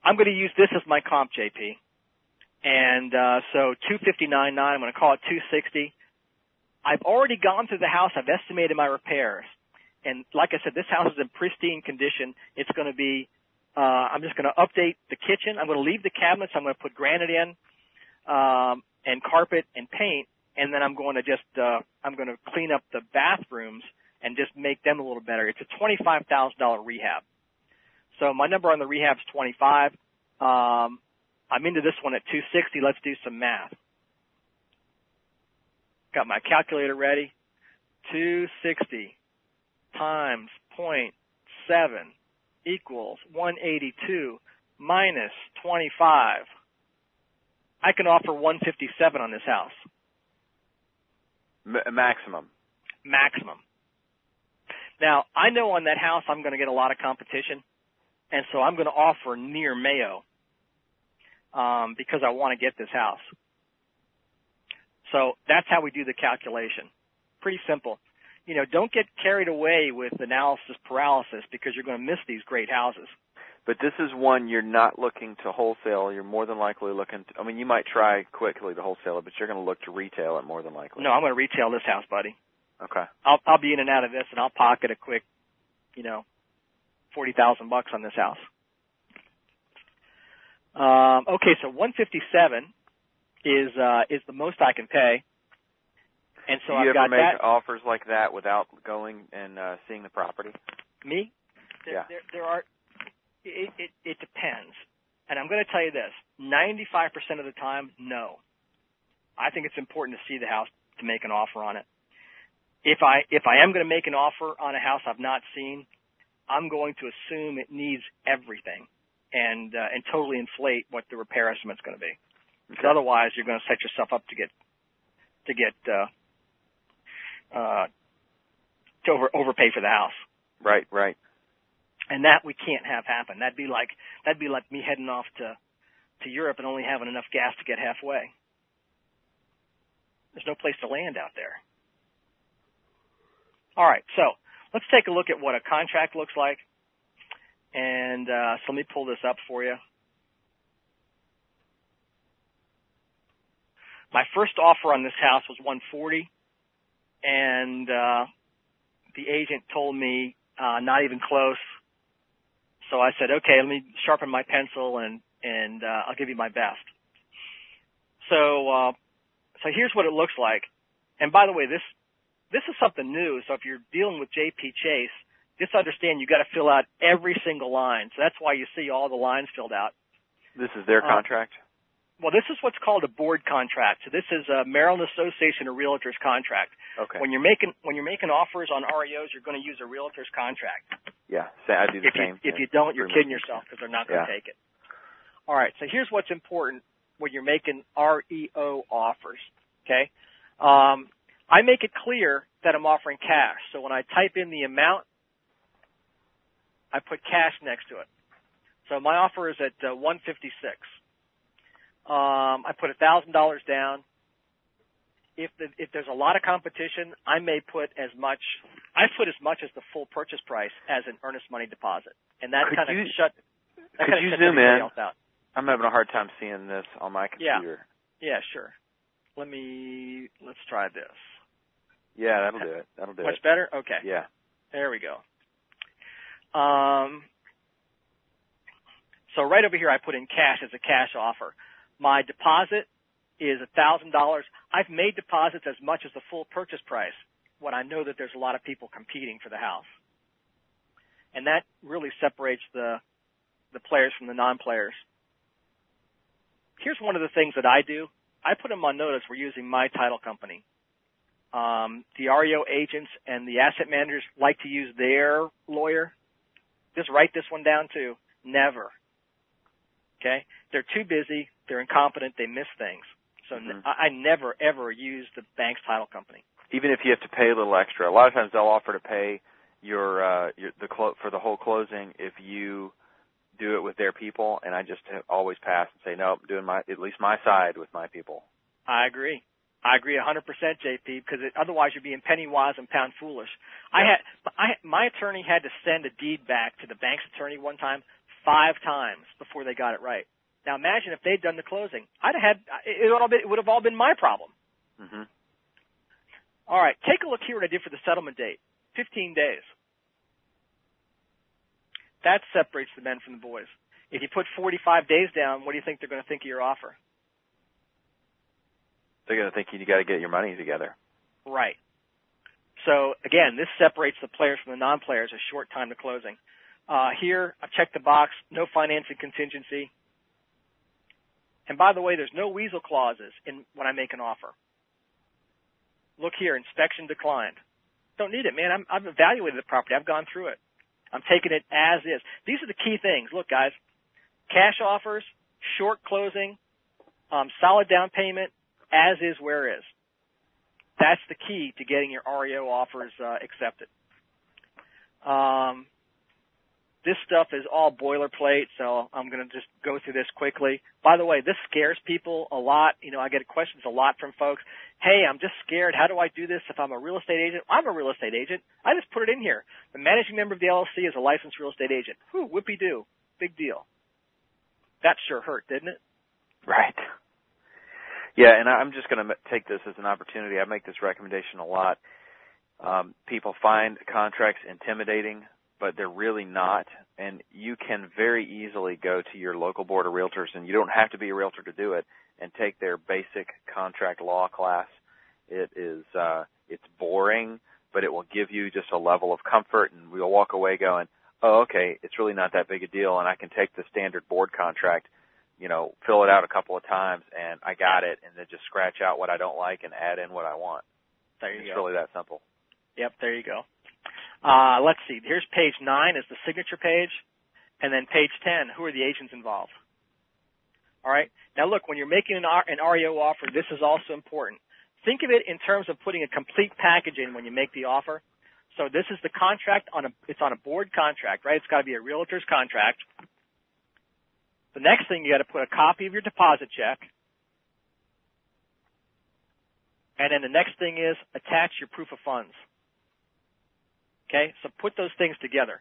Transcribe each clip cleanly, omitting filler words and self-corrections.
I'm going to use this as my comp, JP. And so 259.9, I'm going to call it 260. I've already gone through the house. I've estimated my repairs. And like I said, this house is in pristine condition. It's going to be, I'm just going to update the kitchen. I'm going to leave the cabinets. I'm going to put granite in, and carpet and paint. And then I'm going to just, I'm going to clean up the bathrooms and just make them a little better. It's a $25,000 rehab. So my number on the rehab is 25. I'm into this one at 260. Let's do some math. Got my calculator ready. 260 times 0.7 equals 182 minus 25. I can offer 157 on this house. Maximum. Maximum. Now, I know on that house I'm going to get a lot of competition, and so I'm going to offer near Mayo because I want to get this house. So that's how we do the calculation. Pretty simple. You know, don't get carried away with analysis paralysis because you're going to miss these great houses. But this is one you're not looking to wholesale. You're more than likely looking to, I mean, you might try quickly to wholesale it, but you're going to look to retail it more than likely. No, I'm going to retail this house, buddy. Okay. I'll be in and out of this, and I'll pocket a quick, $40,000 on this house. Okay, so 157 is the most I can pay. And so Do you I've got ever make that. offers like that without going and seeing the property? Me? There are. It depends. And I'm going to tell you this: 95% of the time, no. I think it's important to see the house to make an offer on it. If I am going to make an offer on a house I've not seen, I'm going to assume it needs everything and totally inflate what the repair estimate's going to be. Because otherwise, you're going to set yourself up to overpay for the house. Right. And that we can't have happen. That'd be like me heading off to Europe and only having enough gas to get halfway. There's no place to land out there. All right, so let's take a look at what a contract looks like. And so let me pull this up for you. My first offer on this house was $140, and the agent told me not even close. So I said, okay, let me sharpen my pencil and I'll give you my best. So here's what it looks like. And by the way, this is something new. So if you're dealing with JP Chase, just understand you got to fill out every single line. So that's why you see all the lines filled out. This is their contract? Well, this is what's called a board contract. So this is a Maryland Association of Realtors contract. Okay. When you're making offers on REOs, you're going to use a realtor's contract. Yeah, I do the same. If you don't, you're kidding yourself because they're not going to take it. All right. So here's what's important when you're making REO offers. Okay. I make it clear that I'm offering cash. So when I type in the amount, I put cash next to it. So my offer is at $156. I put $1,000 down. If there's a lot of competition, I may put as much as the full purchase price as an earnest money deposit, and that kind of shuts. Could you zoom in? I'm having a hard time seeing this on my computer. Yeah, sure. Let's try this. Yeah, that'll do it. Much better? Okay. Yeah. There we go. So right over here, I put in cash as a cash offer. My deposit is $1,000. I've made deposits as much as the full purchase price when I know that there's a lot of people competing for the house. And that really separates the players from the non-players. Here's one of the things that I do. I put them on notice we're using my title company. The REO agents and the asset managers like to use their lawyer. Just write this one down too. Never. Okay? They're too busy. They're incompetent. They miss things. So I never, ever use the bank's title company. Even if you have to pay a little extra. A lot of times they'll offer to pay for the whole closing if you do it with their people, and I just always pass and say, nope, I'm doing at least my side with my people. I agree 100%, JP, because otherwise you're being penny wise and pound foolish. Yeah. My attorney had to send a deed back to the bank's attorney one time 5 times before they got it right. Now imagine if they'd done the closing. It would have all been my problem. Mm-hmm. All right, take a look here what I did for the settlement date. 15 days. That separates the men from the boys. If you put 45 days down, what do you think they're going to think of your offer? They're going to think you got to get your money together. Right. So, again, this separates the players from the non-players, a short time to closing. Here, I've checked the box, no financing contingency. And by the way, there's no weasel clauses when I make an offer. Look here, inspection declined. Don't need it, man. I've evaluated the property. I've gone through it. I'm taking it as is. These are the key things. Look, guys, cash offers, short closing, solid down payment, as is, where is. That's the key to getting your REO offers accepted. This stuff is all boilerplate, so I'm going to just go through this quickly. By the way, this scares people a lot. You know, I get questions a lot from folks. Hey, I'm just scared. How do I do this if I'm a real estate agent? I'm a real estate agent. I just put it in here. The managing member of the LLC is a licensed real estate agent. Whew, whoopee-doo. Big deal. That sure hurt, didn't it? Right. Yeah, and I'm just going to take this as an opportunity. I make this recommendation a lot. People find contracts intimidating, but they're really not. And you can very easily go to your local board of realtors, and you don't have to be a realtor to do it, and take their basic contract law class. It's boring, but it will give you just a level of comfort, and we'll walk away going, oh, okay, it's really not that big a deal, and I can take the standard board contract, you know, fill it out a couple of times, and I got it, and then just scratch out what I don't like and add in what I want. There you go. It's really that simple. Yep, there you go. Let's see. Here's page 9 is the signature page, and then page 10, who are the agents involved? All right. Now, look, when you're making an REO offer, this is also important. Think of it in terms of putting a complete package in when you make the offer. So this is the contract it's on a board contract, right? It's got to be a realtor's contract. The next thing, you got to put a copy of your deposit check. And then the next thing is attach your proof of funds. Okay, so put those things together,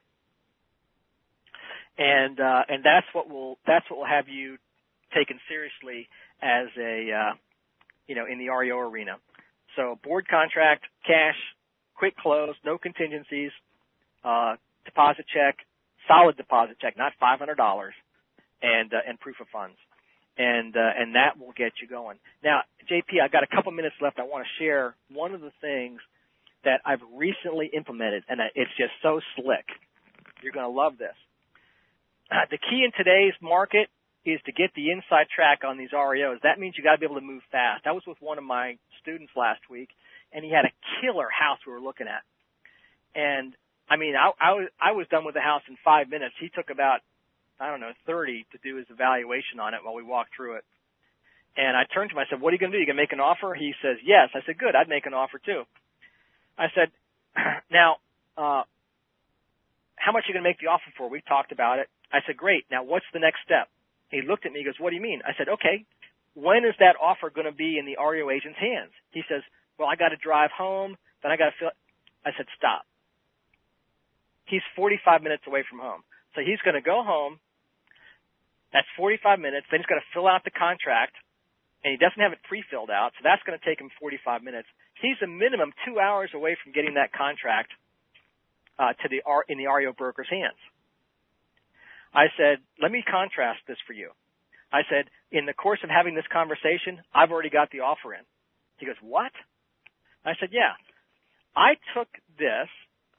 and that's what will have you taken seriously as a in the REO arena. So board contract, cash, quick close, no contingencies, deposit check, solid deposit check, not $500, and proof of funds, and that will get you going. Now, JP, I've got a couple minutes left. I want to share one of the things that I've recently implemented, and it's just so slick. You're going to love this. The key in today's market is to get the inside track on these REOs. That means you got to be able to move fast. I was with one of my students last week, and he had a killer house we were looking at. And, I mean, I was done with the house in 5 minutes. He took about, 30 to do his evaluation on it while we walked through it. And I turned to him, I said, what are you going to do? You going to make an offer? He says, yes. I said, good, I'd make an offer too. I said, now, how much are you going to make the offer for? We talked about it. I said, great. Now, what's the next step? He looked at me. He goes, what do you mean? I said, okay, when is that offer going to be in the REO agent's hands? He says, well, I got to drive home. Then I got to fill. I said, stop. He's 45 minutes away from home. So he's going to go home. That's 45 minutes. Then he's got to fill out the contract. And he doesn't have it pre-filled out, so that's going to take him 45 minutes. He's a minimum 2 hours away from getting that contract in the REO broker's hands. I said, let me contrast this for you. I said, in the course of having this conversation, I've already got the offer in. He goes, what? I said, yeah. I took this.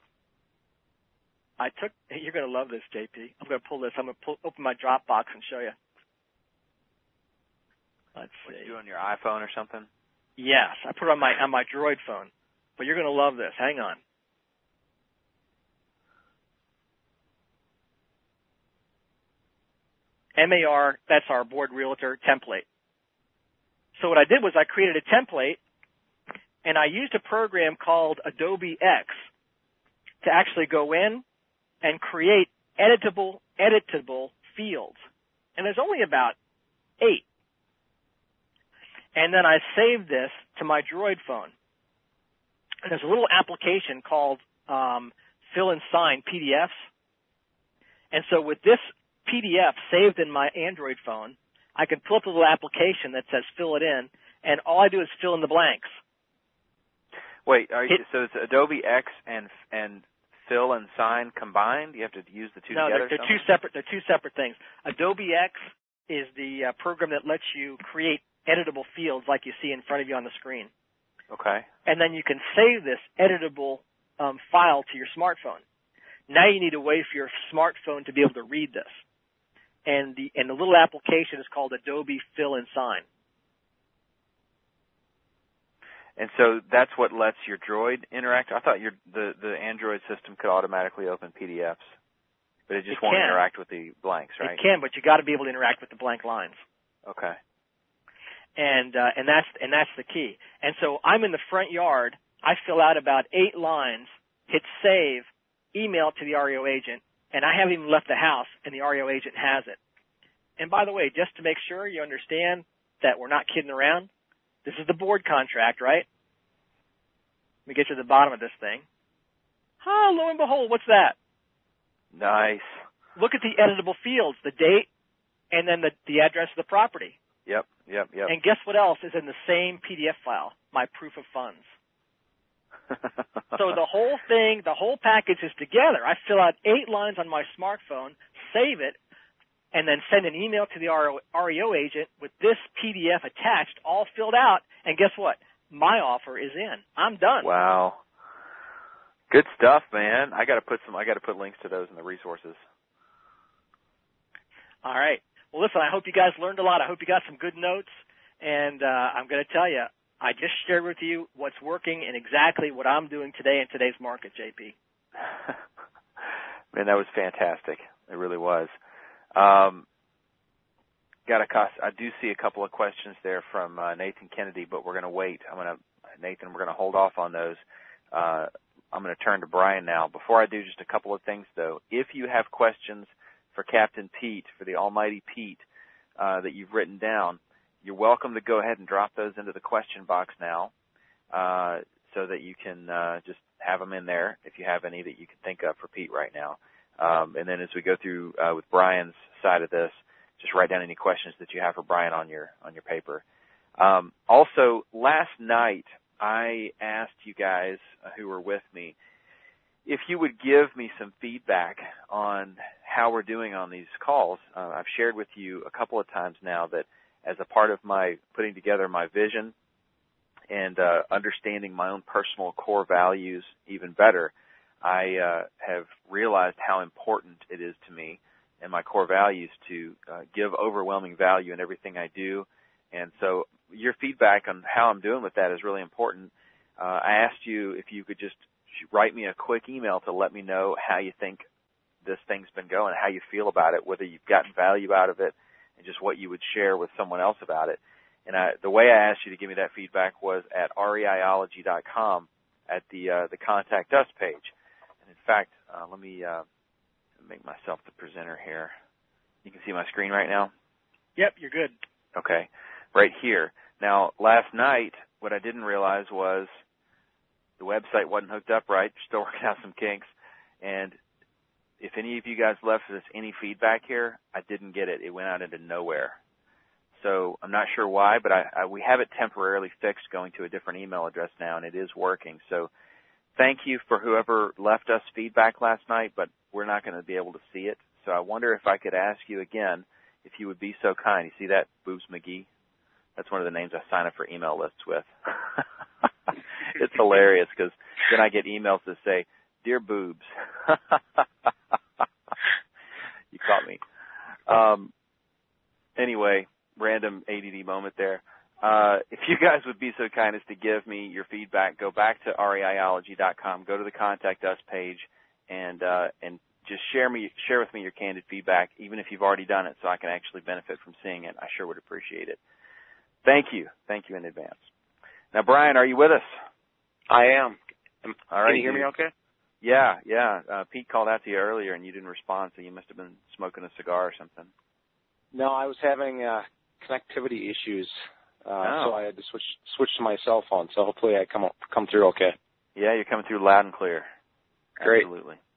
You're going to love this, JP. I'm going to pull this. I'm going to open my Dropbox and show you. Let's see. What, you on your iPhone or something? Yes, I put it on my Droid phone. But you're going to love this. Hang on. MAR, that's our board realtor template. So what I did was I created a template, and I used a program called Adobe X to actually go in and create editable fields. And there's only about 8. And then I saved this to my Droid phone. And there's a little application called Fill and Sign PDFs. And so with this PDF saved in my Android phone. I can pull up a little application that says fill it in, and all I do is fill in the blanks. Wait, so it's Adobe X and fill and sign combined? You have to use the two together? No, they're two separate things. Adobe X is the program that lets you create editable fields like you see in front of you on the screen. Okay. And then you can save this editable file to your smartphone. Now you need a way for your smartphone to be able to read this. And the little application is called Adobe Fill and Sign. And so that's what lets your Droid interact? I thought the Android system could automatically open PDFs, but it just won't interact with the blanks, right? It can, but you got to be able to interact with the blank lines. Okay. And that's the key. And so I'm in the front yard. I fill out about 8 lines, hit save, email to the REO agent, and I haven't even left the house, and the REO agent has it. And by the way, just to make sure you understand that we're not kidding around, this is the board contract, right? Let me get to the bottom of this thing. Lo and behold, what's that? Nice. Look at the editable fields, the date, and then the address of the property. Yep. And guess what else is in the same PDF file? My proof of funds. So the whole thing, the whole package is together. I fill out 8 lines on my smartphone, save it, and then send an email to the REO agent with this PDF attached, all filled out, and guess what? My offer is in. I'm done. Wow. Good stuff, man. I got to put links to those in the resources. All right. Well, listen, I hope you guys learned a lot. I hope you got some good notes, and I'm going to tell you, I just shared with you what's working and exactly what I'm doing today in today's market, JP. Man, that was fantastic. It really was. I do see a couple of questions there from Nathan Kennedy, but we're going to wait. Nathan, we're going to hold off on those. I'm going to turn to Brian now. Before I do, just a couple of things, though. If you have questions for Captain Pete, for the Almighty Pete, that you've written down, you're welcome to go ahead and drop those into the question box now, so that you can just have them in there if you have any that you can think of for Pete right now. And then as we go through with Brian's side of this, just write down any questions that you have for Brian on your paper. Also, last night I asked you guys who were with me if you would give me some feedback on how we're doing on these calls. I've shared with you a couple of times now that as a part of my putting together my vision and understanding my own personal core values even better, I have realized how important it is to me and my core values to give overwhelming value in everything I do. And so your feedback on how I'm doing with that is really important. I asked you if you could just write me a quick email to let me know how you think this thing's been going, how you feel about it, whether you've gotten value out of it, and just what you would share with someone else about it. And the way I asked you to give me that feedback was at reiology.com at the Contact Us page. And in fact, let me make myself the presenter here. You can see my screen right now? Yep, you're good. Okay, right here. Now, last night, what I didn't realize was the website wasn't hooked up right. Still working out some kinks. And if any of you guys left us any feedback here, I didn't get it. It went out into nowhere. So I'm not sure why, but we have it temporarily fixed going to a different email address now, and it is working. So thank you for whoever left us feedback last night, but we're not going to be able to see it. So I wonder if I could ask you again if you would be so kind. You see that, Boobs McGee? That's one of the names I sign up for email lists with. It's hilarious because then I get emails that say, Dear Boobs. You caught me. Anyway, random ADD moment there. If you guys would be so kind as to give me your feedback, go back to reiology.com, go to the Contact Us page, and just share with me your candid feedback, even if you've already done it, so I can actually benefit from seeing it. I sure would appreciate it. Thank you in advance. Now, Brian, are you with us? I am. All right, can you hear me okay? Yeah. Pete called out to you earlier, and you didn't respond, so you must have been smoking a cigar or something. No, I was having connectivity issues, so I had to switch to my cell phone. So hopefully I come through okay. Yeah, you're coming through loud and clear. Great. Absolutely.